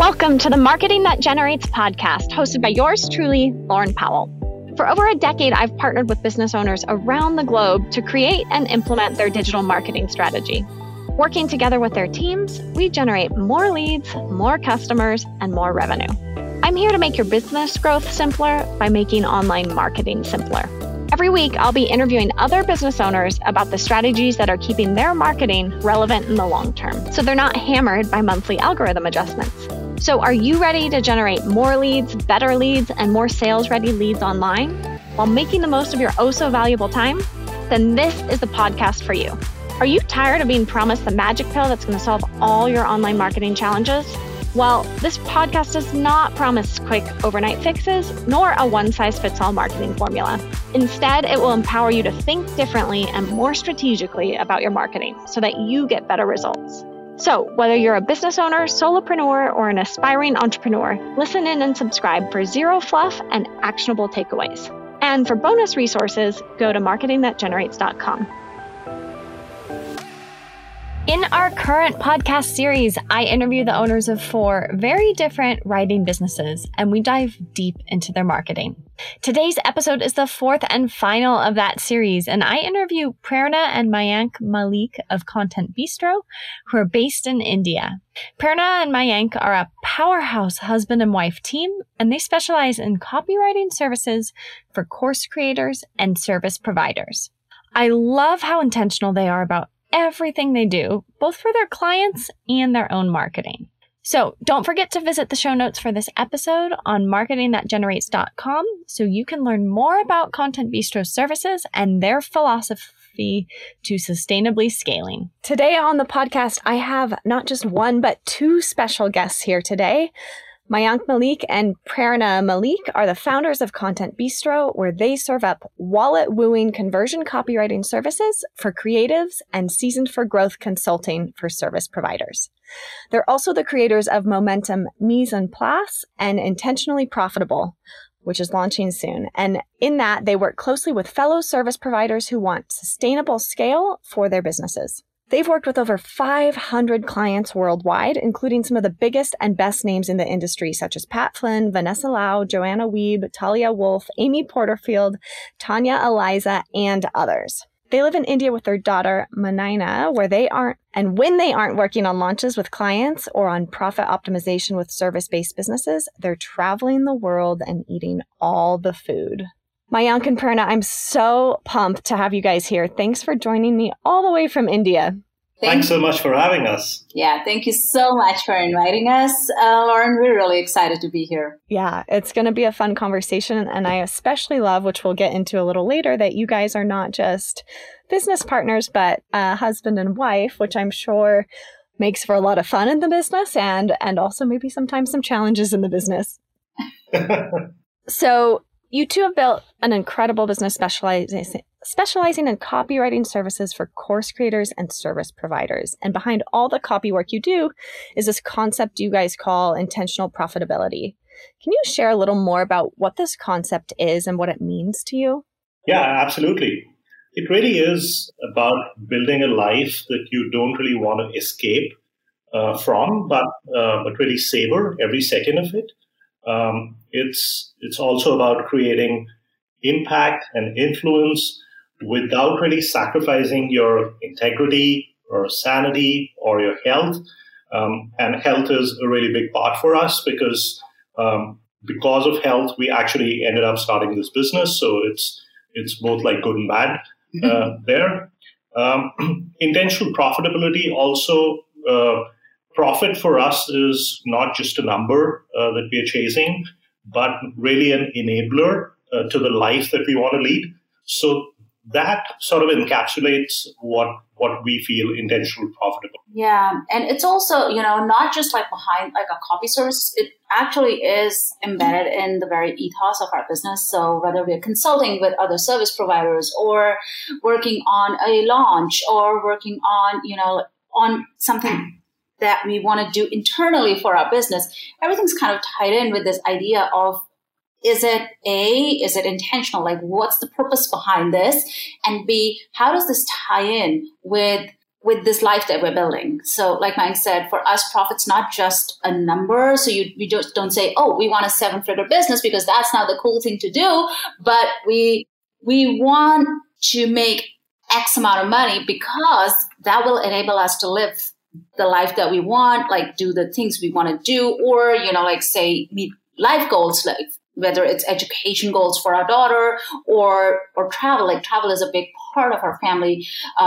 Welcome to the Marketing That Generates podcast, hosted by yours truly, Lauren Powell. For over a decade, I've partnered with business owners around the globe to create and implement their digital marketing strategy. Working together with their teams, we generate more leads, more customers, and more revenue. I'm here to make your business growth simpler by making online marketing simpler. Every week, I'll be interviewing other business owners about the strategies that are keeping their marketing relevant in the long term, so they're not hammered by monthly algorithm adjustments. So are you ready to generate more leads, better leads, and more sales-ready leads online while making the most of your oh-so-valuable time? Then this is the podcast for you. Are you tired of being promised the magic pill that's going to solve all your online marketing challenges? Well, this podcast does not promise quick overnight fixes, nor a one-size-fits-all marketing formula. Instead, it will empower you to think differently and more strategically about your marketing so that you get better results. So whether you're a business owner, solopreneur, or an aspiring entrepreneur, listen in and subscribe for zero fluff and actionable takeaways. And for bonus resources, go to marketingthatgenerates.com. In our current podcast series, I interview the owners of 4 very different writing businesses, and we dive deep into their marketing. Today's episode is the 4th and final of that series, and I interview Prerna and Mayank Malik of Content Bistro, who are based in India. Prerna and Mayank are a powerhouse husband and wife team, and they specialize in copywriting services for course creators and service providers. I love how intentional they are about everything they do, both for their clients and their own marketing. So don't forget to visit the show notes for this episode on marketingthatgenerates.com so you can learn more about Content Bistro's services and their philosophy to sustainably scaling. Today on the podcast, I have not just one, but 2 special guests here today. Mayank Malik and Prerna Malik are the founders of Content Bistro, where they serve up wallet-wooing conversion copywriting services for creatives and seasoned for growth consulting for service providers. They're also the creators of Momentum Mise en Place and Intentionally Profitable, which is launching soon. And in that, they work closely with fellow service providers who want sustainable scale for their businesses. They've worked with over 500 clients worldwide, including some of the biggest and best names in the industry, such as Pat Flynn, Vanessa Lau, Joanna Wiebe, Talia Wolf, Amy Porterfield, Tanya Eliza, and others. They live in India with their daughter, Manaina, when they aren't working on launches with clients or on profit optimization with service-based businesses, they're traveling the world and eating all the food. Mayank and Prerna, I'm so pumped to have you guys here. Thanks for joining me all the way from India. Thanks so much for having us. Yeah, thank you so much for inviting us, Lauren. We're really excited to be here. Yeah, it's going to be a fun conversation. And I especially love, which we'll get into a little later, that you guys are not just business partners, but husband and wife, which I'm sure makes for a lot of fun in the business and also maybe sometimes some challenges in the business. So you two have built an incredible business specializing in copywriting services for course creators and service providers. And behind all the copy work you do is this concept you guys call intentional profitability. Can you share a little more about what this concept is and what it means to you? Yeah, absolutely. It really is about building a life that you don't really want to escape from, but really savor every second of it. It's also about creating impact and influence without really sacrificing your integrity or sanity or your health. And health is a really big part for us because of health, we actually ended up starting this business. So it's both like good and bad there. Intentional profitability also, profit for us is not just a number that we are chasing, but really an enabler to the life that we want to lead. So that sort of encapsulates what we feel intentional profitable. Yeah, and it's also, not just like behind like a copy service, it actually is embedded in the very ethos of our business. So whether we're consulting with other service providers or working on a launch or working on, on something that we want to do internally for our business, everything's kind of tied in with this idea of, is it intentional? Like, what's the purpose behind this? And B, how does this tie in with with this life that we're building. So like Mike said, for us, profit's not just a number. So we just don't say, oh, we want a 7-figure business because that's now the cool thing to do. But we want to make X amount of money because that will enable us to live the life that we want, like do the things we want to do, or, like say meet life goals, like whether it's education goals for our daughter or travel. Like travel is a big part of our family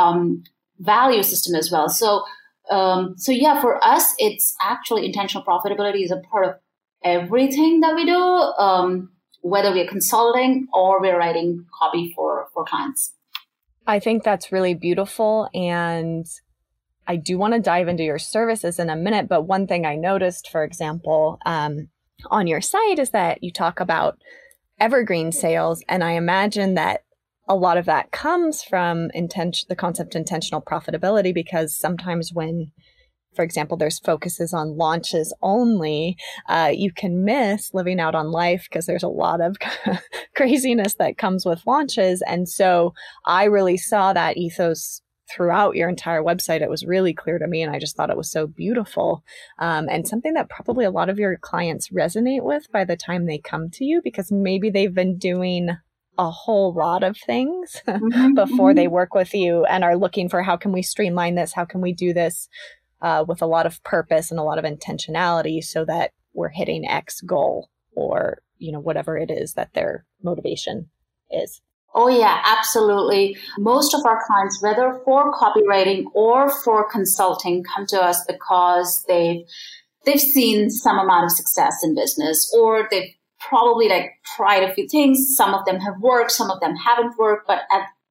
value system as well. So yeah, for us, it's actually intentional profitability is a part of everything that we do, whether we're consulting or we're writing copy for clients. I think that's really beautiful. And I do want to dive into your services in a minute. But one thing I noticed, for example, on your site is that you talk about evergreen sales. And I imagine that a lot of that comes from the concept intentional profitability, because sometimes when, for example, there's focuses on launches only, you can miss living out on life because there's a lot of craziness that comes with launches. And so I really saw that ethos throughout your entire website. It was really clear to me, and I just thought it was so beautiful, and something that probably a lot of your clients resonate with by the time they come to you, because maybe they've been doing a whole lot of things before they work with you and are looking for, how can we streamline this? How can we do this with a lot of purpose and a lot of intentionality so that we're hitting X goal, or, whatever it is that their motivation is. Oh yeah, absolutely. Most of our clients, whether for copywriting or for consulting, come to us because they've seen some amount of success in business, or they've probably tried a few things. Some of them have worked, some of them haven't worked, but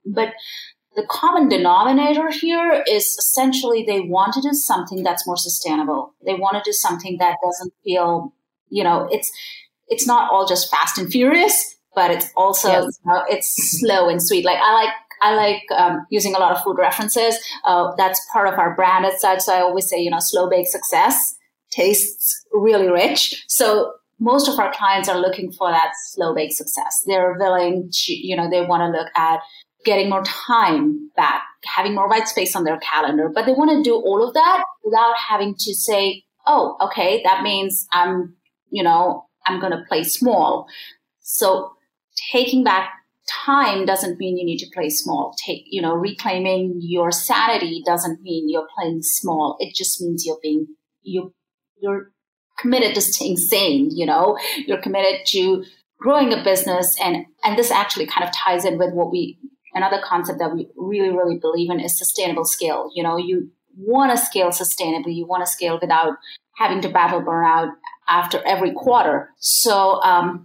the common denominator here is essentially they want to do something that's more sustainable. They want to do something that doesn't feel, it's not all just fast and furious, but it's also, it's slow and sweet. Like I like using a lot of food references. That's part of our brand as such. So I always say, slow baked success tastes really rich. So most of our clients are looking for that slow baked success. They're willing to, they want to look at getting more time back, having more white space on their calendar, but they want to do all of that without having to say, oh, okay, that means I'm going to play small. So taking back time doesn't mean you need to play small. Reclaiming your sanity doesn't mean you're playing small. It just means you're committed to staying sane. You're committed to growing a business, and this actually kind of ties in with another concept that we really, really believe in is sustainable scale. You want to scale sustainably. You want to scale without having to battle burnout after every quarter. So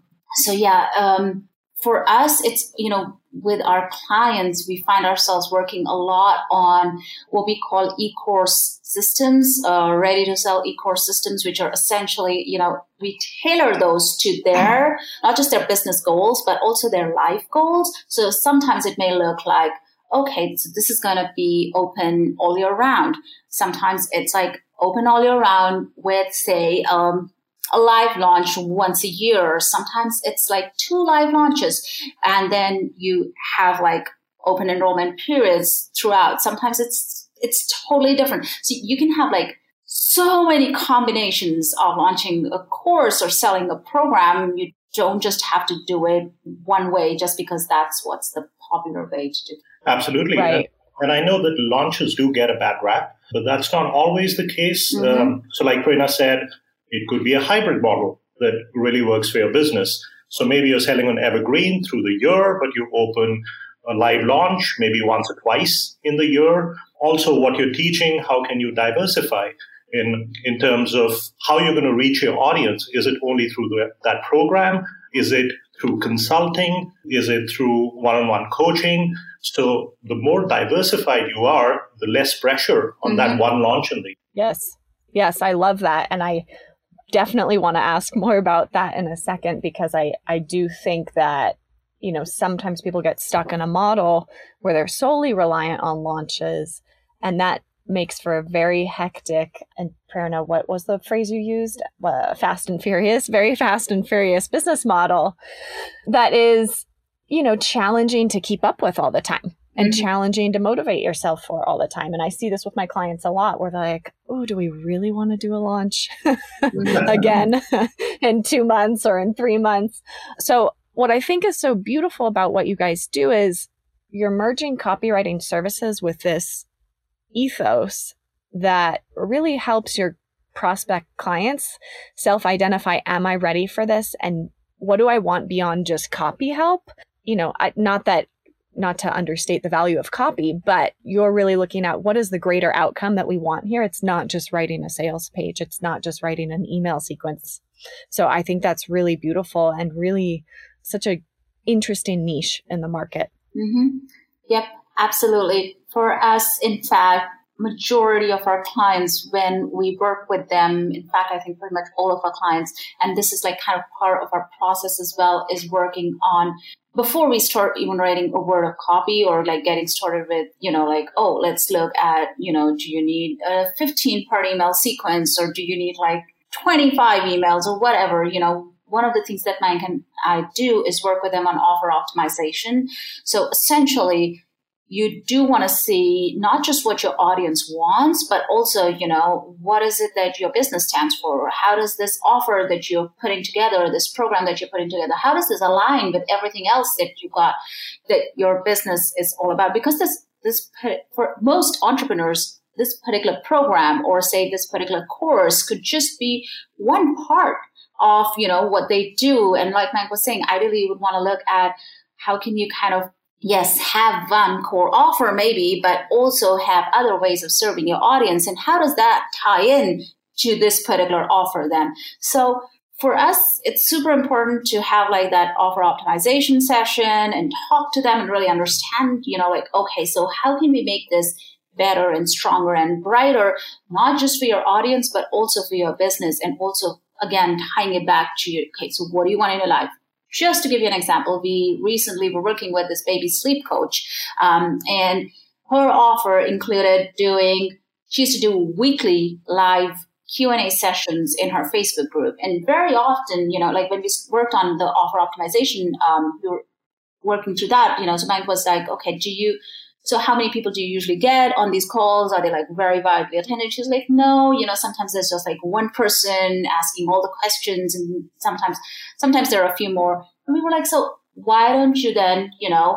for us, it's, with our clients, we find ourselves working a lot on what we call e-course systems, ready to sell e-course systems, which are essentially, we tailor those to their, not just their business goals, but also their life goals. So sometimes it may look like, okay, so this is going to be open all year round. Sometimes it's like open all year round with, say, a live launch once a year. Sometimes it's like 2 live launches, and then you have like open enrollment periods throughout. Sometimes it's totally different. So you can have like so many combinations of launching a course or selling a program. You don't just have to do it one way just because that's what's the popular way to do it. Absolutely. Right. And I know that launches do get a bad rap, but that's not always the case. So like Prerna said, it could be a hybrid model that really works for your business. So maybe you're selling an evergreen through the year, but you open a live launch maybe once or twice in the year. Also, what you're teaching, how can you diversify in terms of how you're going to reach your audience? Is it only through that program? Is it through consulting? Is it through one-on-one coaching? So the more diversified you are, the less pressure on that one launch in the year. Yes, I love that. And I definitely want to ask more about that in a second, because I do think that, sometimes people get stuck in a model where they're solely reliant on launches, and that makes for a very hectic, and Prerna, what was the phrase you used? Very fast and furious business model that is, challenging to keep up with all the time. and challenging to motivate yourself for all the time. And I see this with my clients a lot where they're like, oh, do we really want to do a launch again in 2 months or in 3 months? So what I think is so beautiful about what you guys do is you're merging copywriting services with this ethos that really helps your prospect clients self-identify, am I ready for this? And what do I want beyond just copy help? Not to understate the value of copy, but you're really looking at what is the greater outcome that we want here. It's not just writing a sales page. It's not just writing an email sequence. So I think that's really beautiful and really such a interesting niche in the market. Mm-hmm. Yep, absolutely. For us, in fact, majority of our clients, when we work with them, in fact, I think pretty much all of our clients, and this is like kind of part of our process as well, is working on, before we start even writing a word of copy or like getting started with, let's look at, do you need a 15-part email sequence or do you need like 25 emails or whatever, one of the things that Mayank and I do is work with them on offer optimization. So essentially, you do want to see not just what your audience wants, but also, what is it that your business stands for? How does this offer that you're putting together, this program that you're putting together, how does this align with everything else that you got, that your business is all about? Because this for most entrepreneurs, this particular program or say this particular course could just be one part of, what they do. And like Mike was saying, ideally you would want to look at how can you kind of, yes, have one core offer maybe, but also have other ways of serving your audience. And how does that tie in to this particular offer then? So for us, it's super important to have like that offer optimization session and talk to them and really understand, okay, so how can we make this better and stronger and brighter, not just for your audience, but also for your business, and also, again, tying it back to you. Okay, so what do you want in your life? Just to give you an example, we recently were working with this baby sleep coach, and her offer included she used to do weekly live Q&A sessions in her Facebook group. And very often, like when we worked on the offer optimization, we were working through that, so Mike was like, okay, so how many people do you usually get on these calls? Are they like very widely attended? She's like, no, sometimes there's just like one person asking all the questions, and sometimes there are a few more. And we were like, so why don't you then,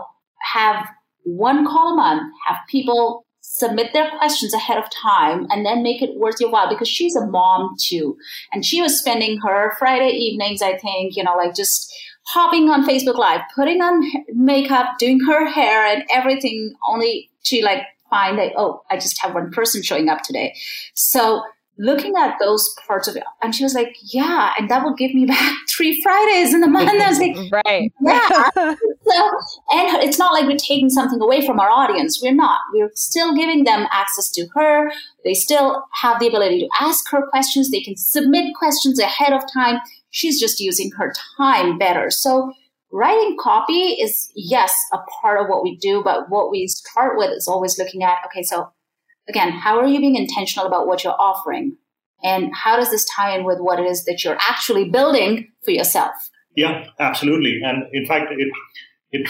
have one call a month, have people submit their questions ahead of time, and then make it worth your while, because she's a mom too. And she was spending her Friday evenings, I think, just hopping on Facebook Live, putting on makeup, doing her hair and everything, only to like find that, oh, I just have one person showing up today. So looking at those parts of it, and she was like, yeah, and that will give me back 3 Fridays in the month. I was like, right. Yeah. So, and it's not like we're taking something away from our audience. We're not. We're still giving them access to her. They still have the ability to ask her questions. They can submit questions ahead of time. She's just using her time better. So writing copy is, yes, a part of what we do, but what we start with is always looking at, okay, so again, how are you being intentional about what you're offering? And how does this tie in with what it is that you're actually building for yourself? Yeah, absolutely. And in fact, it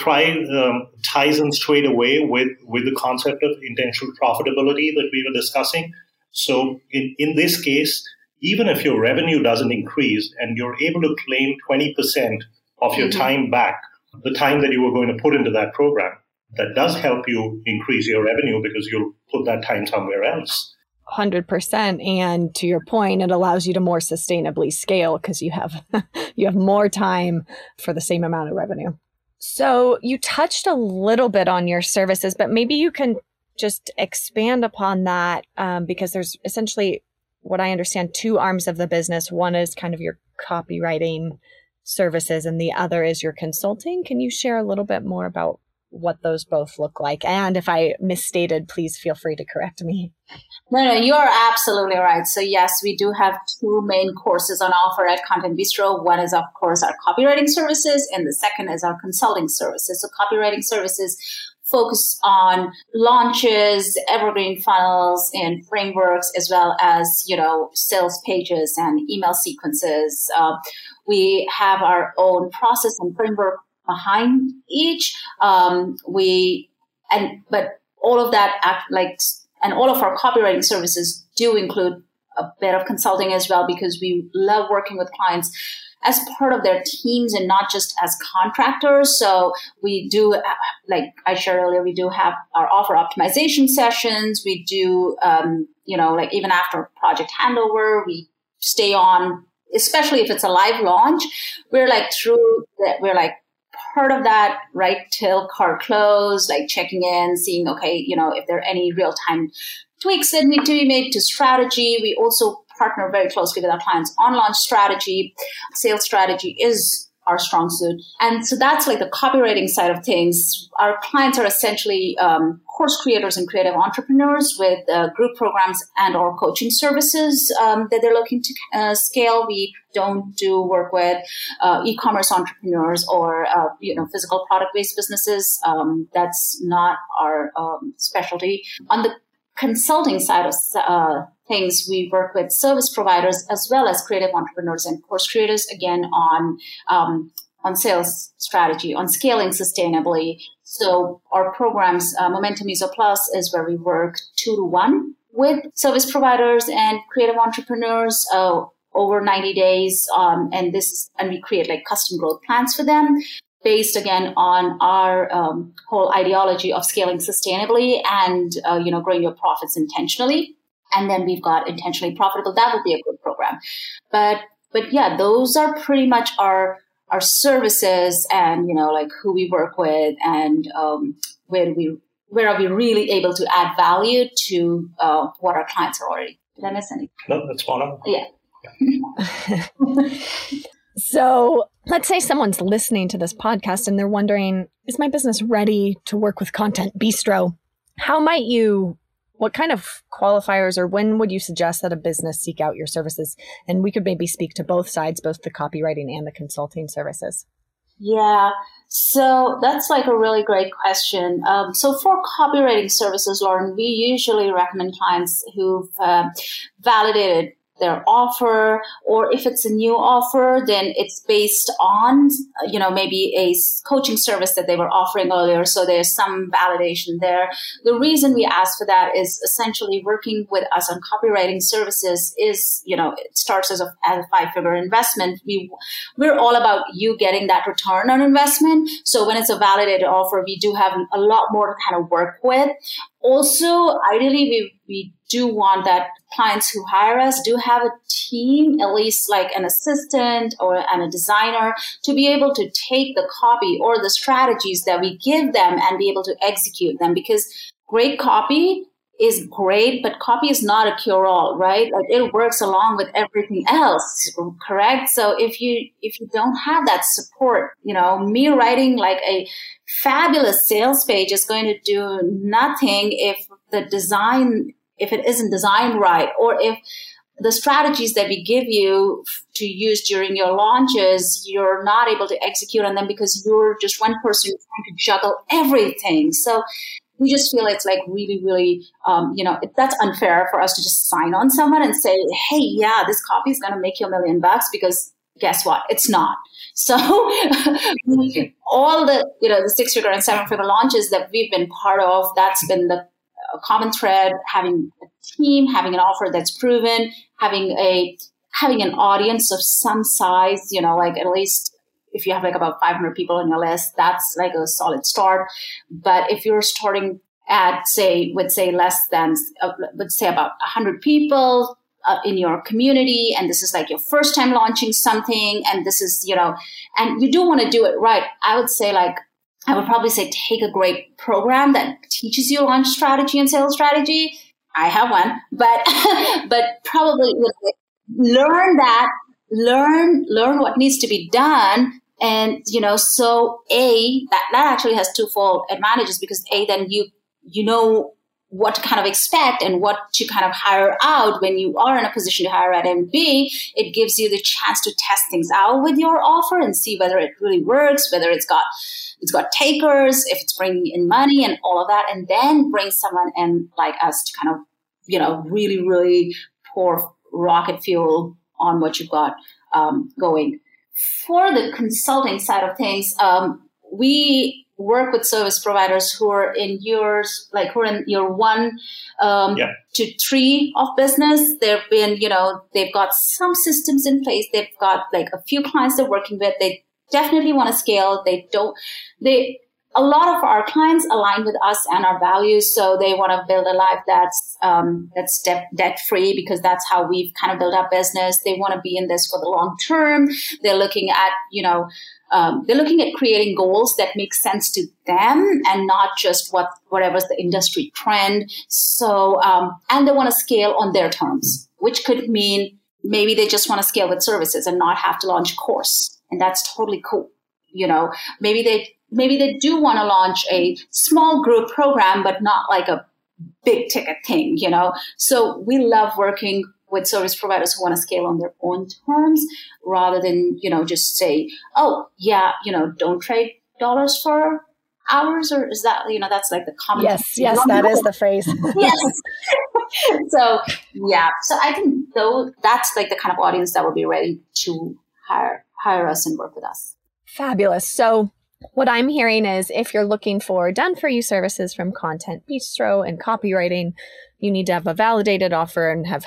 ties in straight away with the concept of intentional profitability that we were discussing. So in this case, even if your revenue doesn't increase and you're able to claim 20% of your time back, the time that you were going to put into that program, that does help you increase your revenue because you'll put that time somewhere else. 100%. And to your point, it allows you to more sustainably scale because you have more time for the same amount of revenue. So you touched a little bit on your services, but maybe you can just expand upon that because there's essentially, what I understand, 2 arms of the business. One is kind of your copywriting services and the other is your consulting. Can you share a little bit more about what those both look like? And if I misstated, please feel free to correct me. No, you're absolutely right. So yes, we do have 2 main courses on offer at Content Bistro. One is, of course, our copywriting services, and the second is our consulting services. So copywriting services focus on launches, evergreen funnels, and frameworks, as well as, sales pages and email sequences. We have our own process and framework behind each. We but all of that and all of our copywriting services do include a bit of consulting as well, because we love working with clients as part of their teams and not just as contractors. So we do, like I shared earlier, we do have our offer optimization sessions. We do, like even after project handover, we stay on, especially if it's a live launch. We're like part of that right till cart close, like checking in, seeing, okay, if there are any real-time tweaks that need to be made to strategy. We also partner very closely with our clients on launch strategy. Sales strategy is our strong suit. And so that's like the copywriting side of things. Our clients are essentially course creators and creative entrepreneurs with group programs and or coaching services that they're looking to scale. We don't do work with e-commerce entrepreneurs or physical product-based businesses. That's not our specialty. On the consulting side of things, we work with service providers as well as creative entrepreneurs and course creators, again, on sales strategy, on scaling sustainably. So our programs, Momentum ESO Plus, is where we work 2-to-1 with service providers and creative entrepreneurs over 90 days. And we create like custom growth plans for them, based again on our whole ideology of scaling sustainably and growing your profits intentionally. And then we've got intentionally profitable. That would be a good program. But yeah, those are pretty much our services and like who we work with and where are we really able to add value to what our clients are already. Did I miss anything? No, that's fine. Yeah. So let's say someone's listening to this podcast and they're wondering, is my business ready to work with Content Bistro? What kind of qualifiers or when would you suggest that a business seek out your services? And we could maybe speak to both sides, both the copywriting and the consulting services. Yeah, so that's like a really great question. So for copywriting services, Lauren, we usually recommend clients who've validated their offer, or if it's a new offer, then it's based on, maybe a coaching service that they were offering earlier. So there's some validation there. The reason we ask for that is essentially working with us on copywriting services is, it starts as a 5-figure investment. We're all about you getting that return on investment. So when it's a validated offer, we do have a lot more to kind of work with. Also, ideally, we do want that clients who hire us do have a team, at least like an assistant and a designer, to be able to take the copy or the strategies that we give them and be able to execute them. Because great copy is great, but copy is not a cure-all, right? Like it works along with everything else, correct? So if you don't have that support, me writing like a fabulous sales page is going to do nothing if it isn't designed right, or if the strategies that we give you to use during your launches, you're not able to execute on them because you're just one person trying to juggle everything. So we just feel it's like really, really, that's unfair for us to just sign on someone and say, hey, yeah, this copy is going to make you $1 million, because guess what? It's not. So all the, the 6-figure and 7-figure launches that we've been part of, that's been the common thread: having a team, having an offer that's proven, having an audience of some size, like at least if you have like about 500 people on your list, that's like a solid start. But if you're starting at less than, let's say about 100 people in your community, and this is like your first time launching something, and this is, and you do want to do it right, I would probably say take a great program that teaches you launch strategy and sales strategy. I have one, but probably learn what needs to be done. And, so that actually has twofold advantages, because then you know what to kind of expect and what to kind of hire out when you are in a position to hire out. And B, it gives you the chance to test things out with your offer and see whether it really works, whether it's got takers, if it's bringing in money and all of that, and then bring someone in like us to kind of, really, really pour rocket fuel on what you've got going. For the consulting side of things, we work with service providers who are in yours, like who are in year 1 to 3 of business. They've been, they've got some systems in place. They've got like a few clients they're working with. They definitely want to scale. A lot of our clients align with us and our values, so they want to build a life that's debt free, because that's how we've kind of built our business. They want to be in this for the long term. They're looking at creating goals that make sense to them and not just whatever's the industry trend. So and they want to scale on their terms, which could mean maybe they just want to scale with services and not have to launch a course, and that's totally cool. Maybe they do want to launch a small group program, but not like a big ticket thing, So we love working with service providers who want to scale on their own terms rather than, just say, don't trade dollars for hours, or is that, that's like the common. Yes, that is the phrase. Yes. So I think that's like the kind of audience that will be ready to hire us and work with us. Fabulous. So what I'm hearing is if you're looking for done-for-you services from Content Bistro and copywriting, you need to have a validated offer and have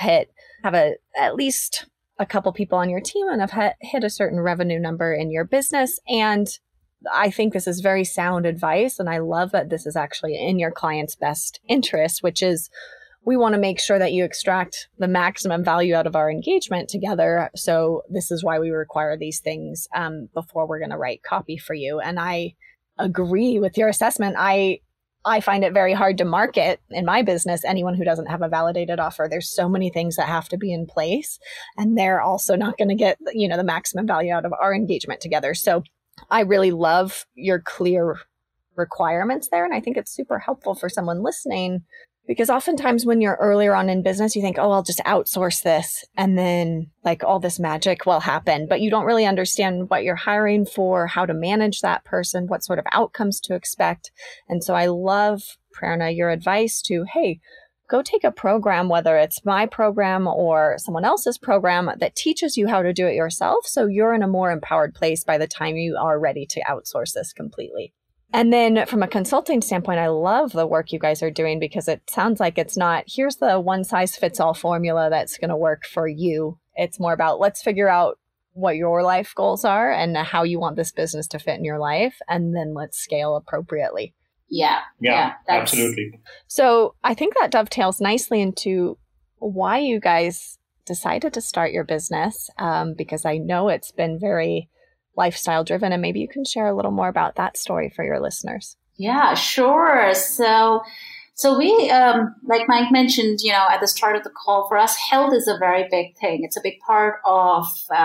at least a couple people on your team and have hit a certain revenue number in your business. And I think this is very sound advice. And I love that this is actually in your client's best interest, which is we want to make sure that you extract the maximum value out of our engagement together. So this is why we require these things before we're going to write copy for you. And I agree with your assessment. I find it very hard to market in my business anyone who doesn't have a validated offer. There's so many things that have to be in place, and they're also not going to get, the maximum value out of our engagement together. So I really love your clear requirements there. And I think it's super helpful for someone listening, because oftentimes when you're earlier on in business, you think, I'll just outsource this and then like all this magic will happen. But you don't really understand what you're hiring for, how to manage that person, what sort of outcomes to expect. And so I love, Prerna, your advice to, hey, go take a program, whether it's my program or someone else's program, that teaches you how to do it yourself. So you're in a more empowered place by the time you are ready to outsource this completely. And then from a consulting standpoint, I love the work you guys are doing, because it sounds like it's not, here's the one size fits all formula that's going to work for you. It's more about, let's figure out what your life goals are and how you want this business to fit in your life. And then let's scale appropriately. Yeah, absolutely. So I think that dovetails nicely into why you guys decided to start your business, because I know it's been very lifestyle driven, and maybe you can share a little more about that story for your listeners. Yeah, sure. So we, like Mike mentioned, at the start of the call, for us, health is a very big thing. It's a big part of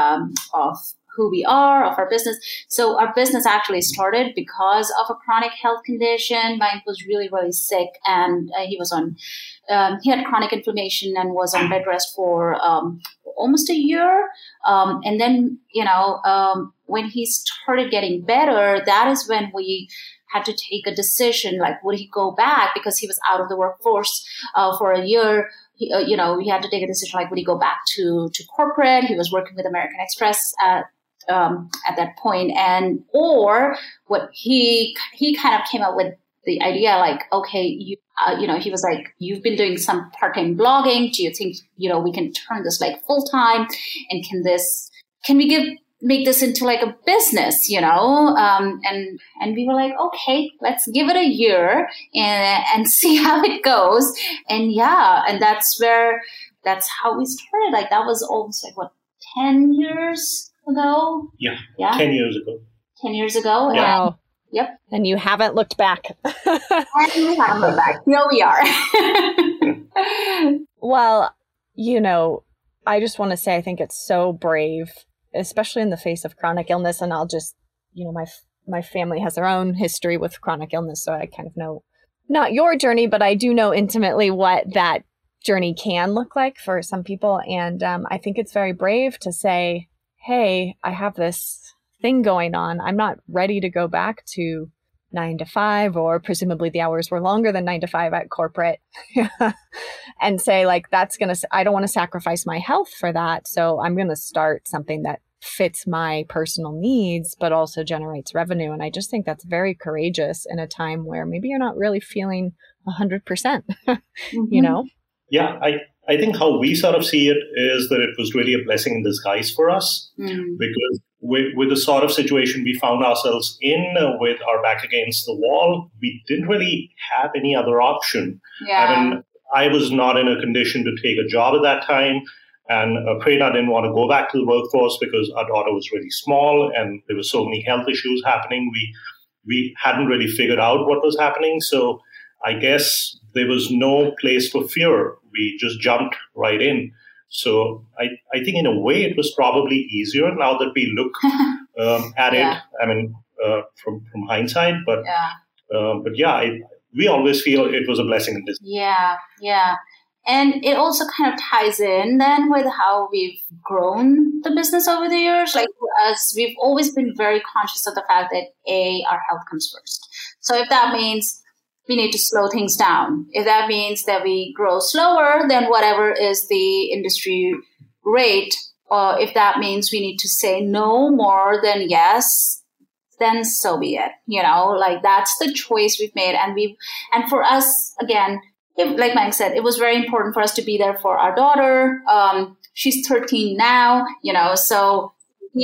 who we are, of our business. So our business actually started because of a chronic health condition. Mike was really, really sick, and he had chronic inflammation and was on bed rest for almost a year. And then, when he started getting better, that is when we had to take a decision, like, would he go back? Because he was out of the workforce for a year. He had to take a decision, like, would he go back to corporate? He was working with American Express at that point, or what he kind of came up with the idea, like, okay, he was like, you've been doing some part-time blogging. Do you think, we can turn this like full-time, and can we make this into like a business, and we were like, okay, let's give it a year and see how it goes. And that's how we started. Like, that was almost like 10 years ago. Yeah. 10 years ago. 10 years ago. Wow. Yep. And you haven't looked back. And we haven't looked back. Here we are. Well, I just want to say, I think it's so brave, especially in the face of chronic illness. And I'll just, my family has their own history with chronic illness. So I kind of know, not your journey, but I do know intimately what that journey can look like for some people. And I think it's very brave to say, hey, I have this thing going on. I'm not ready to go back to 9 to 5, or presumably the hours were longer than 9 to 5 at corporate, and say, like, I don't want to sacrifice my health for that. So I'm going to start something that fits my personal needs, but also generates revenue. And I just think that's very courageous in a time where maybe you're not really feeling 100%, you know? Yeah, I think how we sort of see it is that it was really a blessing in disguise for us because with the sort of situation we found ourselves in with our back against the wall, we didn't really have any other option. I mean, I was not in a condition to take a job at that time. And Prerna didn't want to go back to the workforce because our daughter was really small and there were so many health issues happening. We hadn't really figured out what was happening. So I guess there was no place for fear. We just jumped right in. So I think in a way it was probably easier now that we look at it. I mean, from hindsight, but we always feel it was a blessing in this. Yeah. And it also kind of ties in then with how we've grown the business over the years. Like for us, we've always been very conscious of the fact that our health comes first. So if that means we need to slow things down, if that means that we grow slower than whatever is the industry rate, or if that means we need to say no more than yes, then so be it. Like that's the choice we've made. And for us, again, like Mike said, it was very important for us to be there for our daughter. She's 13 now, so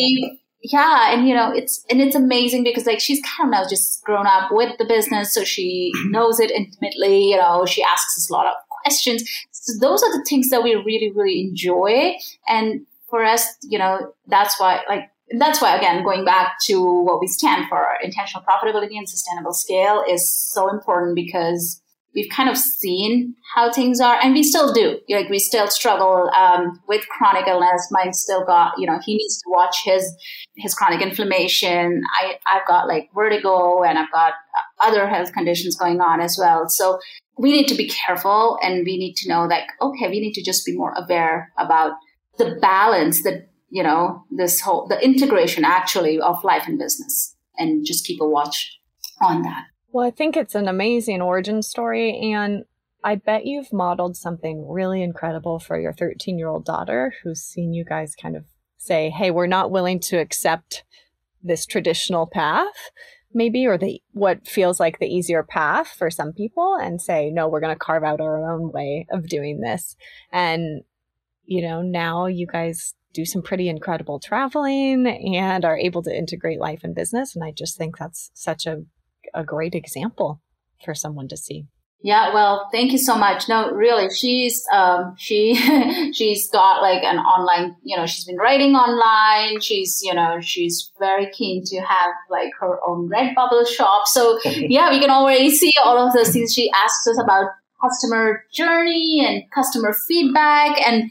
it's amazing because like she's kind of now just grown up with the business, so she knows it intimately. She asks us a lot of questions. So those are the things that we really, really enjoy. And for us, that's why again, going back to what we stand for, intentional profitability and sustainable scale is so important because we've kind of seen how things are, and we still do. Like we still struggle with chronic illness. Mike still got, he needs to watch his chronic inflammation. I've got like vertigo, and I've got other health conditions going on as well. So we need to be careful, and we need to know that we need to just be more aware about the balance that the integration actually of life and business, and just keep a watch on that. Well, I think it's an amazing origin story, and I bet you've modeled something really incredible for your 13-year-old daughter who's seen you guys kind of say, hey, we're not willing to accept this traditional path, maybe, or what feels like the easier path for some people, and say, no, we're going to carve out our own way of doing this. And, now you guys do some pretty incredible traveling and are able to integrate life and business. And I just think that's such a great example for someone to see. Yeah, well, thank you so much. No, really, she's she's got like an online, she's been writing online. She's very keen to have like her own Redbubble shop. So yeah, we can already see all of those things. She asks us about customer journey and customer feedback, and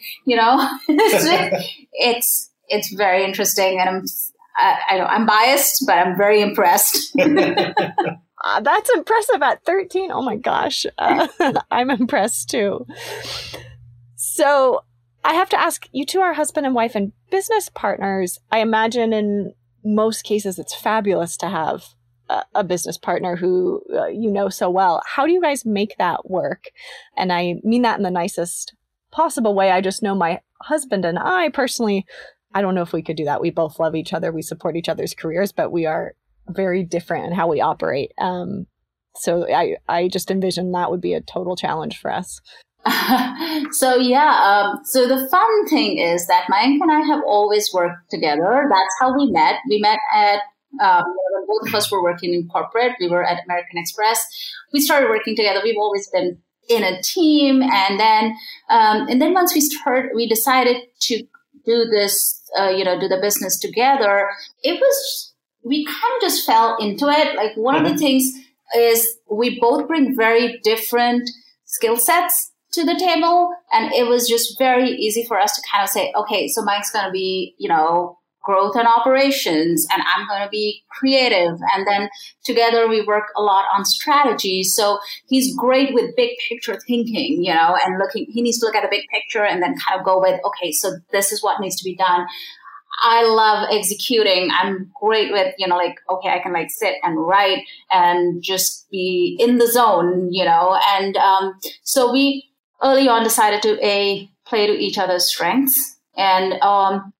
it's very interesting, and I'm biased, but I'm very impressed. That's impressive at 13. Oh my gosh. I'm impressed too. So I have to ask, you two are husband and wife and business partners. I imagine in most cases it's fabulous to have a business partner who so well. How do you guys make that work? And I mean that in the nicest possible way. I just know my husband and I personally, I don't know if we could do that. We both love each other. We support each other's careers, but we are very different in how we operate. So I just envision that would be a total challenge for us. So the fun thing is that Mayank and I have always worked together. That's how we met. We met at when both of us were working in corporate. We were at American Express. We started working together. We've always been in a team, and then once we decided to do this, do the business together. We kind of just fell into it. Like one of the things is we both bring very different skill sets to the table, and it was just very easy for us to kind of say, okay, so Mike's going to be, growth and operations, and I'm going to be creative. And then together we work a lot on strategy. So he's great with big picture thinking, and he needs to look at a big picture and then kind of go with, okay, so this is what needs to be done. I love executing. I'm great with, okay, I can sit and write and just be in the zone, and so we early on decided to play to each other's strengths. And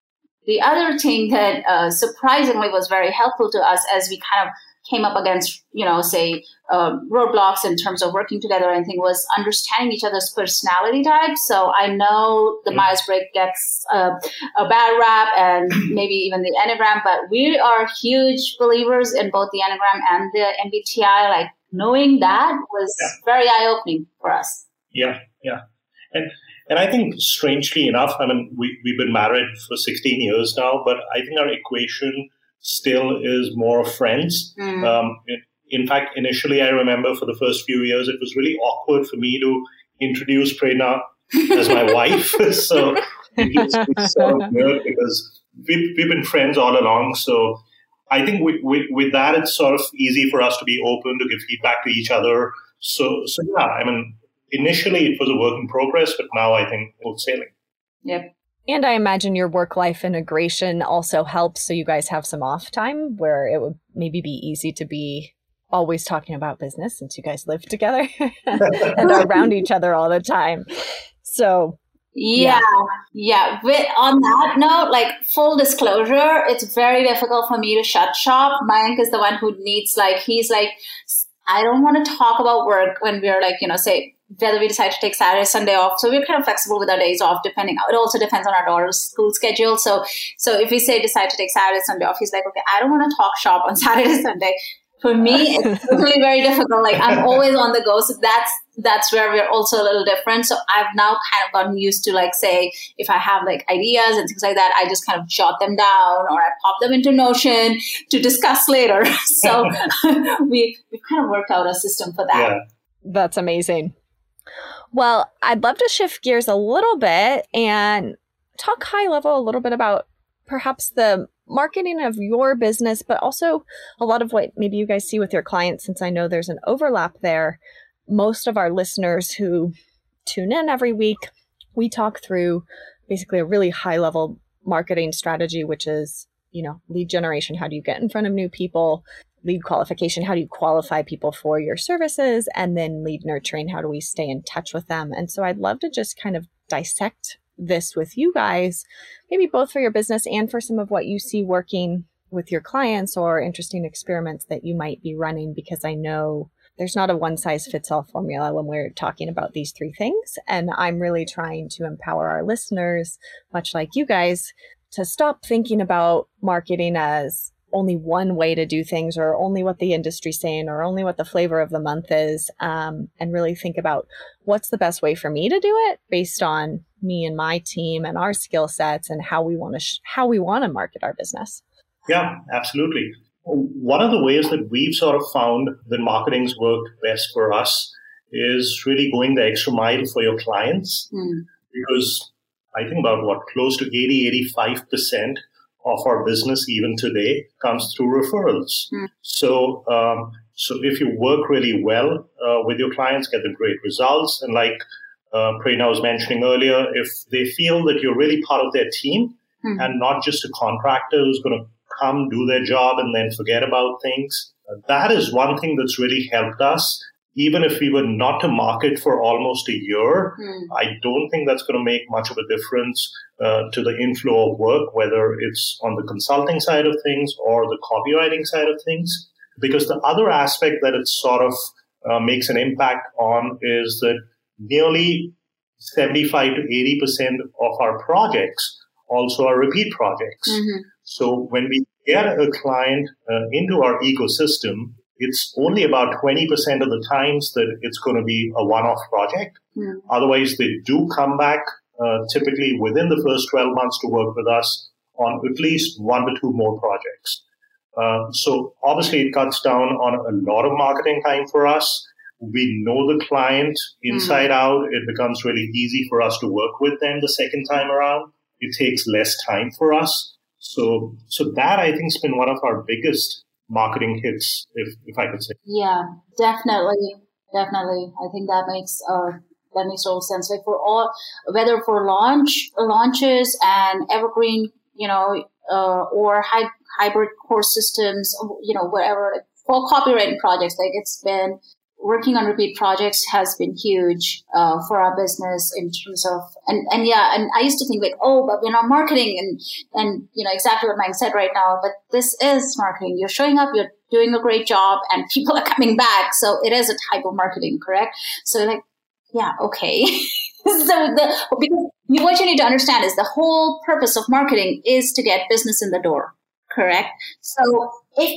the other thing that surprisingly was very helpful to us as we kind of came up against, say, roadblocks in terms of working together, I think, was understanding each other's personality types. So I know the Myers-Briggs gets a bad rap and maybe even the Enneagram, but we are huge believers in both the Enneagram and the MBTI. Like, knowing that was very eye-opening for us. Yeah. And I think, strangely enough, I mean, we've been married for 16 years now, but I think our equation still is more friends. In fact, initially, I remember for the first few years, it was really awkward for me to introduce Prerna as my wife. So it's so weird because we've been friends all along. So I think with that, it's sort of easy for us to be open, to give feedback to each other. So yeah, I mean, initially it was a work in progress, but now I think we're sailing. Yep. And I imagine your work-life integration also helps, so you guys have some off time where it would maybe be easy to be always talking about business since you guys live together and are around each other all the time. So yeah. On that note, like, full disclosure, it's very difficult for me to shut shop. Mayank is the one who needs, he's like, I don't want to talk about work when we're say, whether we decide to take Saturday, Sunday off. So we're kind of flexible with our days off, depending. It also depends on our daughter's school schedule. So if we decide to take Saturday, Sunday off, he's like, okay, I don't want to talk shop on Saturday, Sunday. For me, it's really very difficult. Like, I'm always on the go. So that's where we're also a little different. So I've now kind of gotten used to, say, if I have ideas and things like that, I just kind of jot them down or I pop them into Notion to discuss later. So we've kind of worked out a system for that. Yeah. That's amazing. Well, I'd love to shift gears a little bit and talk high level a little bit about perhaps the marketing of your business, but also a lot of what maybe you guys see with your clients, since I know there's an overlap there. Most of our listeners who tune in every week, we talk through basically a really high level marketing strategy, which is, lead generation. How do you get in front of new people? Lead qualification, how do you qualify people for your services? And then lead nurturing, how do we stay in touch with them? And so I'd love to just kind of dissect this with you guys, maybe both for your business and for some of what you see working with your clients or interesting experiments that you might be running, because I know there's not a one size fits all formula when we're talking about these three things. And I'm really trying to empower our listeners, much like you guys, to stop thinking about marketing as only one way to do things or only what the industry's saying or only what the flavor of the month is, and really think about what's the best way for me to do it based on me and my team and our skill sets and how we want to market our business. Yeah, absolutely. One of the ways that we've sort of found that marketing's worked best for us is really going the extra mile for your clients, because I think about close to 80-85% of our business even today comes through referrals. So if you work really well with your clients, get the great results, and like Prerna was mentioning earlier, if they feel that you're really part of their team and not just a contractor who's going to come do their job and then forget about things, that is one thing that's really helped us. Even if we were not to market for almost a year, I don't think that's going to make much of a difference to the inflow of work, whether it's on the consulting side of things or the copywriting side of things. Because the other aspect that it sort of makes an impact on is that nearly 75 to 80% of our projects also are repeat projects. So when we get a client into our ecosystem, it's only about 20% of the times that it's going to be a one-off project. Otherwise, they do come back typically within the first 12 months to work with us on at least 1 to 2 more projects. So obviously, it cuts down on a lot of marketing time for us. We know the client inside out. It becomes really easy for us to work with them the second time around. It takes less time for us. So that, I think, has been one of our biggest marketing hits, if I could say. Yeah, definitely. I think that makes total sense. Like, for all, whether for launches and evergreen, or hybrid course systems, whatever, for copywriting projects, like, it's been working on repeat projects has been huge for our business in terms of, and I used to think like, oh, but we're not marketing and exactly what Mike said right now, but this is marketing. You're showing up, you're doing a great job, and people are coming back. So it is a type of marketing, correct? So like, yeah, okay. Because what you need to understand is the whole purpose of marketing is to get business in the door, correct? So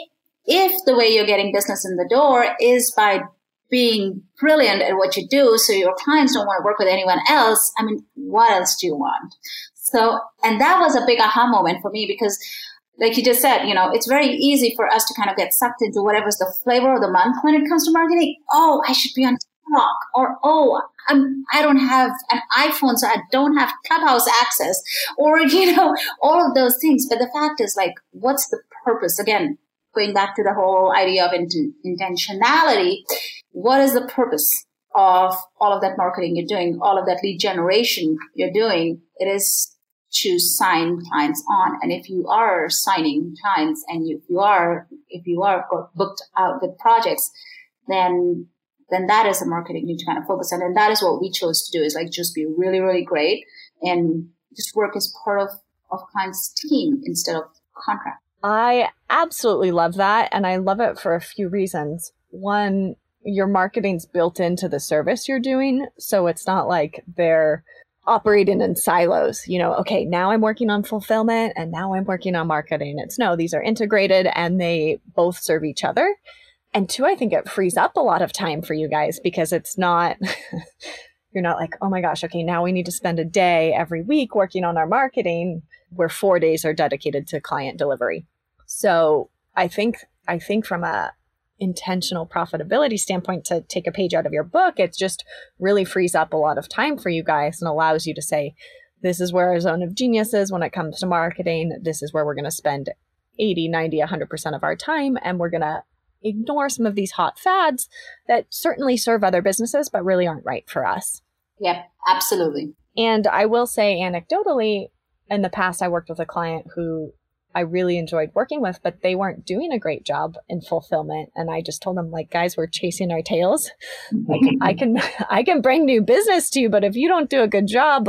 if the way you're getting business in the door is by being brilliant at what you do, so your clients don't want to work with anyone else, I mean, what else do you want? So, and that was a big aha moment for me because, like you just said, it's very easy for us to kind of get sucked into whatever's the flavor of the month when it comes to marketing. Oh, I should be on TikTok, or oh, I don't have an iPhone, so I don't have Clubhouse access, or all of those things. But the fact is, like, what's the purpose? Again, going back to the whole idea of intentionality. What is the purpose of all of that marketing you're doing, all of that lead generation you're doing? It is to sign clients on. And if you are signing clients and if you are booked out with projects, then that is the marketing you need to kind of focus on. And that is what we chose to do, is like just be really, really great and just work as part of clients' team instead of contract. I absolutely love that. And I love it for a few reasons. One, your marketing's built into the service you're doing. So it's not like they're operating in silos. Okay, now I'm working on fulfillment and now I'm working on marketing. No, these are integrated and they both serve each other. And two, I think it frees up a lot of time for you guys because it's not, you're not like, oh my gosh, okay, now we need to spend a day every week working on our marketing where 4 days are dedicated to client delivery. So I think from a intentional profitability standpoint, to take a page out of your book, it just really frees up a lot of time for you guys and allows you to say, this is where our zone of genius is when it comes to marketing. This is where we're going to spend 80, 90, 100% of our time. And we're going to ignore some of these hot fads that certainly serve other businesses, but really aren't right for us. Yep, absolutely. And I will say anecdotally, in the past, I worked with a client who I really enjoyed working with, but they weren't doing a great job in fulfillment. And I just told them, like, guys, we're chasing our tails. Like, I can bring new business to you, but if you don't do a good job,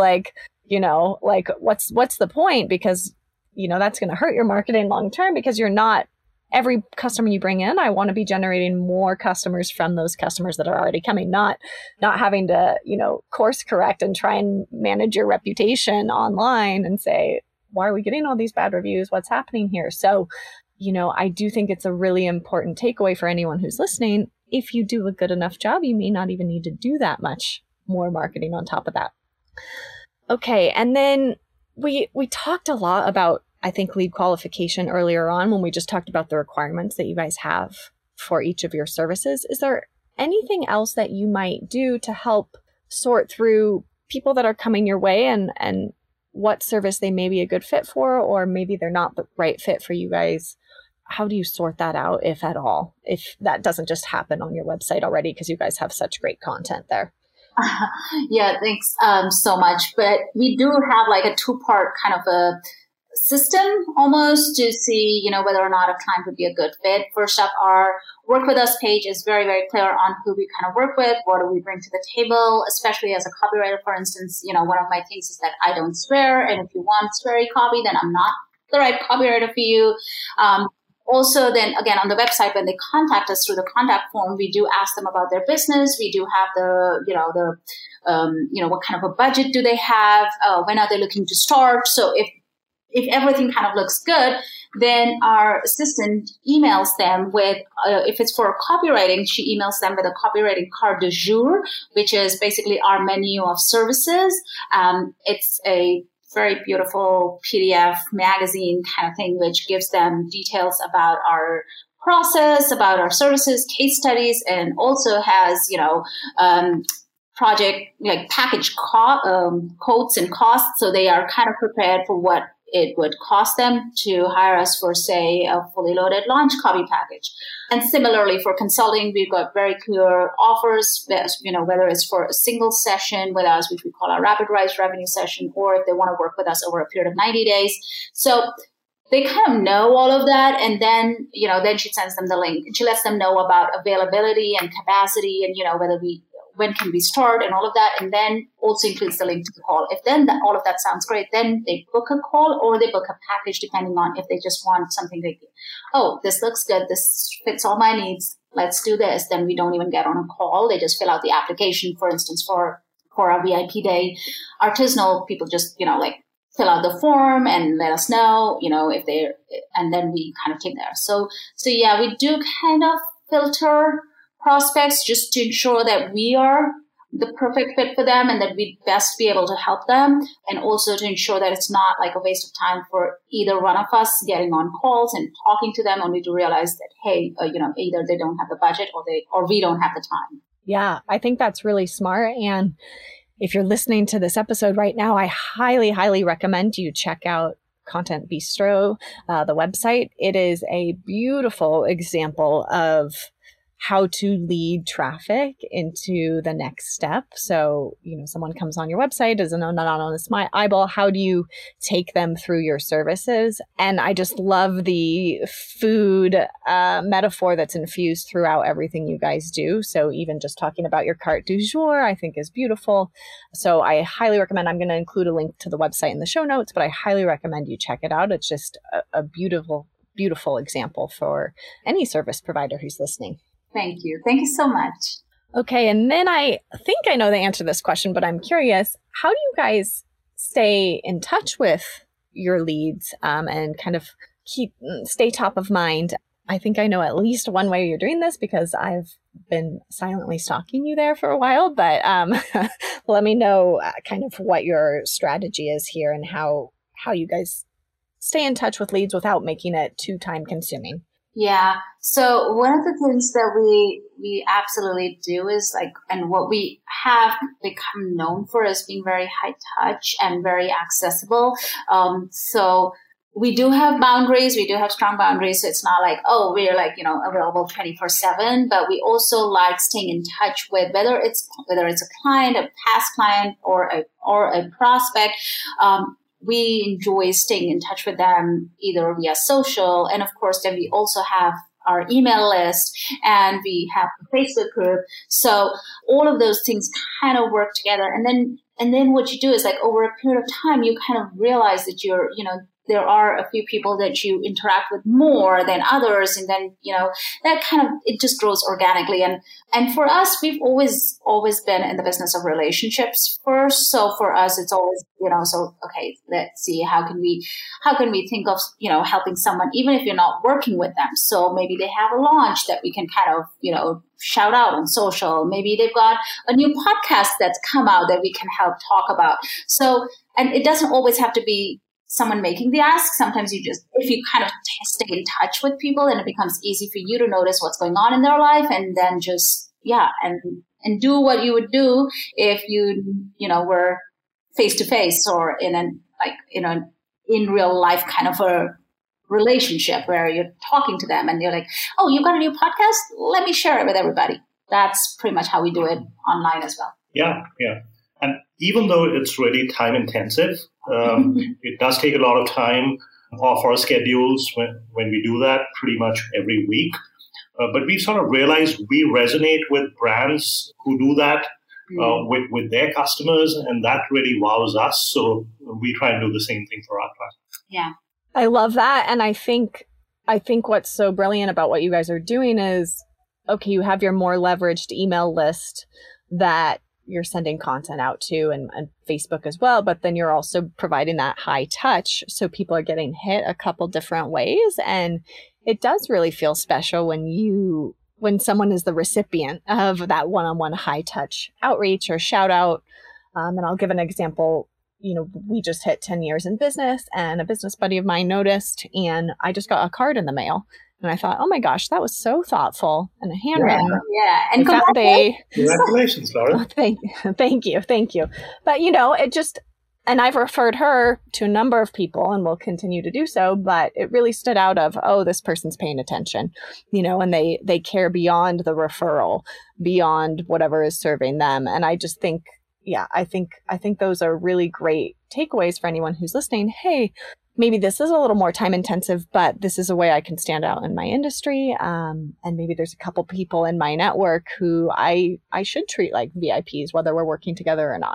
what's the point? Because, that's going to hurt your marketing long term, because you're not, every customer you bring in, I want to be generating more customers from those customers that are already coming, not having to, course correct and try and manage your reputation online and say, why are we getting all these bad reviews? What's happening here? So, I do think it's a really important takeaway for anyone who's listening. If you do a good enough job, you may not even need to do that much more marketing on top of that. Okay. And then we talked a lot about, I think, lead qualification earlier on when we just talked about the requirements that you guys have for each of your services. Is there anything else that you might do to help sort through people that are coming your way and what service they may be a good fit for, or maybe they're not the right fit for you guys? How do you sort that out, if at all, if that doesn't just happen on your website already, because you guys have such great content there? Yeah, thanks so much. But we do have like a two-part kind of a system almost to see, whether or not a client would be a good fit. First up, our Work With Us page is very, very clear on who we kind of work with, what do we bring to the table, especially as a copywriter, for instance. One of my things is that I don't swear, and if you want sweary copy, then I'm not the right copywriter for you. Also, then again, on the website, when they contact us through the contact form, we do ask them about their business. We do have what kind of a budget do they have? When are they looking to start? So if everything kind of looks good, then our assistant emails them with, if it's for copywriting, she emails them with a copywriting carte de jour, which is basically our menu of services. It's a very beautiful PDF magazine kind of thing, which gives them details about our process, about our services, case studies, and also has, project like package quotes and costs. So they are kind of prepared for what it would cost them to hire us for, say, a fully loaded launch copy package. And similarly for consulting, we've got very clear offers, whether it's for a single session with us, which we call our Rapid Rise Revenue session, or if they want to work with us over a period of 90 days. So they kind of know all of that. And then, then she sends them the link and she lets them know about availability and capacity and, when can we start and all of that. And then also includes the link to the call. If then all of that sounds great, then they book a call or they book a package, depending on if they just want something like, oh, this looks good. This fits all my needs. Let's do this. Then we don't even get on a call. They just fill out the application, for instance, for our VIP day. Artisanal people just, fill out the form and let us know, if they're, and then we kind of take there. So yeah, we do kind of filter prospects just to ensure that we are the perfect fit for them and that we'd best be able to help them. And also to ensure that it's not like a waste of time for either one of us getting on calls and talking to them only to realize that, hey, either they don't have the budget or we don't have the time. Yeah, I think that's really smart. And if you're listening to this episode right now, I highly, highly recommend you check out Content Bistro, the website. It is a beautiful example of how to lead traffic into the next step. So, someone comes on your website as an anonymous eyeball. How do you take them through your services? And I just love the food metaphor that's infused throughout everything you guys do. So even just talking about your carte du jour, I think is beautiful. So I highly recommend, I'm going to include a link to the website in the show notes, but I highly recommend you check it out. It's just a beautiful, beautiful example for any service provider who's listening. Thank you. Thank you so much. Okay. And then I think I know the answer to this question, but I'm curious, how do you guys stay in touch with your leads and kind of stay top of mind? I think I know at least one way you're doing this because I've been silently stalking you there for a while, but let me know kind of what your strategy is here and how you guys stay in touch with leads without making it too time consuming. Yeah. So one of the things that we absolutely do is and what we have become known for is being very high touch and very accessible. So we do have boundaries. We do have strong boundaries. So it's not like, oh, we're available 24/7, but we also like staying in touch with whether it's a client, a past client, or a prospect. We enjoy staying in touch with them either via social. And of course, then we also have our email list and we have a Facebook group. So all of those things kind of work together. And then what you do is over a period of time, you kind of realize that there are a few people that you interact with more than others. And then, that kind of, it just grows organically. And for us, we've always been in the business of relationships first. So for us, it's always, okay, let's see, how can we think of, helping someone, even if you're not working with them. So maybe they have a launch that we can kind of, shout out on social. Maybe they've got a new podcast that's come out that we can help talk about. So, and it doesn't always have to be someone making the ask. Sometimes if you kind of stay in touch with people, then it becomes easy for you to notice what's going on in their life and then just, and do what you would do if you were face to face or in real life kind of a relationship where you're talking to them and you're like, oh, you got a new podcast? Let me share it with everybody. That's pretty much how we do it online as well. Yeah. And even though it's really time intensive, it does take a lot of time off our schedules when we do that pretty much every week. But we sort of realized we resonate with brands who do that with their customers, and that really wows us. So we try and do the same thing for our clients. Yeah. I love that. And I think what's so brilliant about what you guys are doing is, okay, you have your more leveraged email list that you're sending content out to and Facebook as well, but then you're also providing that high touch. So people are getting hit a couple different ways. And it does really feel special when someone is the recipient of that one-on-one high touch outreach or shout out. And I'll give an example. We just hit 10 years in business and a business buddy of mine noticed, and I just got a card in the mail. And I thought, oh my gosh, that was so thoughtful and handwritten. Yeah. And congratulations, Laura. Oh, thank you. But it just, and I've referred her to a number of people and will continue to do so, but it really stood out of, oh, this person's paying attention, and they care beyond the referral, beyond whatever is serving them. And I just think, I think those are really great takeaways for anyone who's listening. Hey, maybe this is a little more time intensive, but this is a way I can stand out in my industry. And maybe there's a couple people in my network who I should treat like VIPs, whether we're working together or not.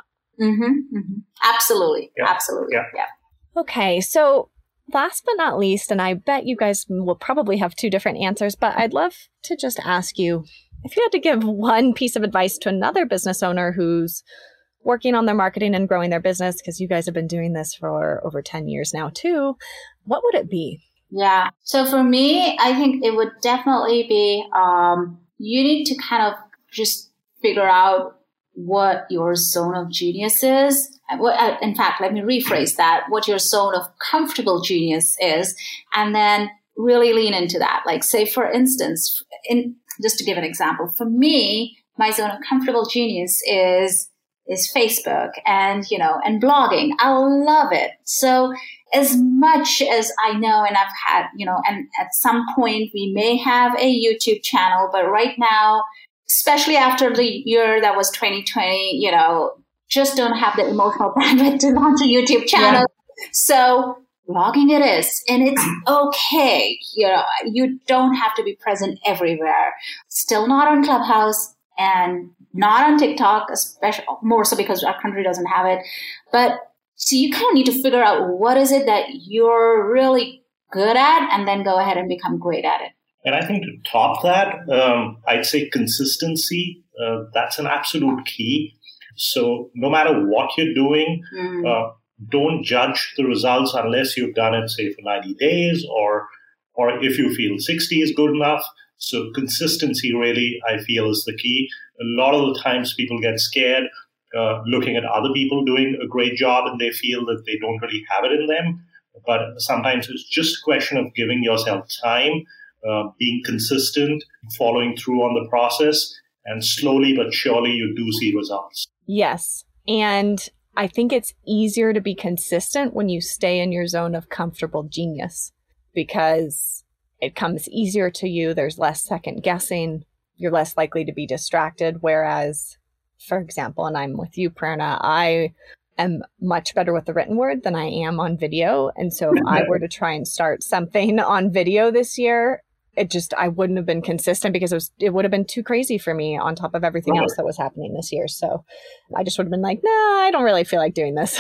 Absolutely. Yeah. Absolutely. Yeah. Okay. So last but not least, and I bet you guys will probably have two different answers, but I'd love to just ask you, if you had to give one piece of advice to another business owner who's working on their marketing and growing their business, because you guys have been doing this for over 10 years now too, what would it be? Yeah. So for me, I think it would definitely be, you need to kind of just figure out what your zone of genius is. In fact, let me rephrase that, what your zone of comfortable genius is, and then really lean into that. Like say, for instance, just to give an example, for me, my zone of comfortable genius is Facebook and, and blogging. I love it. So as much as I know, and I've had, and at some point we may have a YouTube channel, but right now, especially after the year that was 2020, just don't have the emotional bandwidth to launch a YouTube channel. Yeah. So blogging it is, and it's okay. You don't have to be present everywhere. Still not on Clubhouse and not on TikTok, especially more so because our country doesn't have it. But so you kind of need to figure out what is it that you're really good at, and then go ahead and become great at it. And I think to top that, I'd say consistency. That's an absolute key. So no matter what you're doing, don't judge the results unless you've done it, say, for 90 days or if you feel 60 is good enough. So consistency really, I feel, is the key. A lot of the times people get scared looking at other people doing a great job and they feel that they don't really have it in them. But sometimes it's just a question of giving yourself time, being consistent, following through on the process, and slowly but surely you do see results. Yes. And I think it's easier to be consistent when you stay in your zone of comfortable genius, because it comes easier to you. There's less second guessing. You're less likely to be distracted. Whereas, for example, and I'm with you, Prerna, I am much better with the written word than I am on video. And so if I were to try and start something on video this year, I wouldn't have been consistent because it would have been too crazy for me on top of everything else that was happening this year. So I just would have been like, no, I don't really feel like doing this.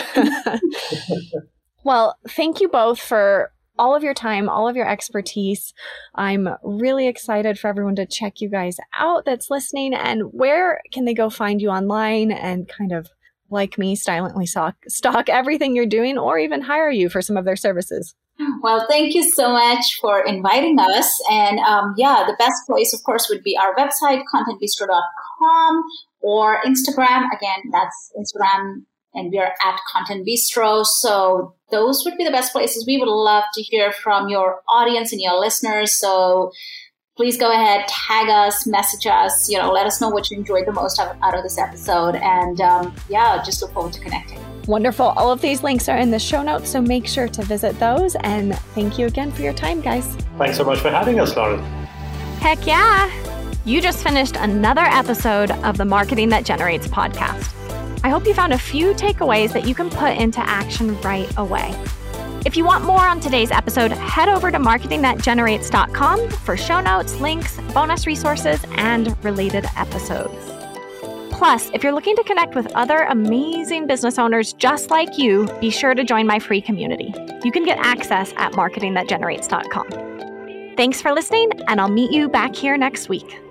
Well, thank you both for all of your time, all of your expertise. I'm really excited for everyone to check you guys out that's listening. And where can they go find you online and kind of, like me, silently stalk everything you're doing, or even hire you for some of their services? Well, thank you so much for inviting us. And the best place, of course, would be our website, contentbistro.com, or Instagram. Again, that's Instagram, and we're at Content Bistro. So those would be the best places. We would love to hear from your audience and your listeners. So please go ahead, tag us, message us, let us know what you enjoyed the most out of this episode. And just look forward to connecting. Wonderful. All of these links are in the show notes, so make sure to visit those. And thank you again for your time, guys. Thanks so much for having us, Lauren. Heck yeah. You just finished another episode of the Marketing That Generates podcast. I hope you found a few takeaways that you can put into action right away. If you want more on today's episode, head over to marketingthatgenerates.com for show notes, links, bonus resources, and related episodes. Plus, if you're looking to connect with other amazing business owners just like you, be sure to join my free community. You can get access at marketingthatgenerates.com. Thanks for listening, and I'll meet you back here next week.